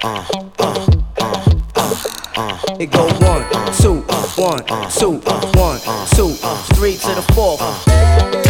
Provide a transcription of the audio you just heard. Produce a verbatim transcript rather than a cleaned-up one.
uh, uh, uh, uh, uh. It go one, two, one, two, one, two, three to the fourth.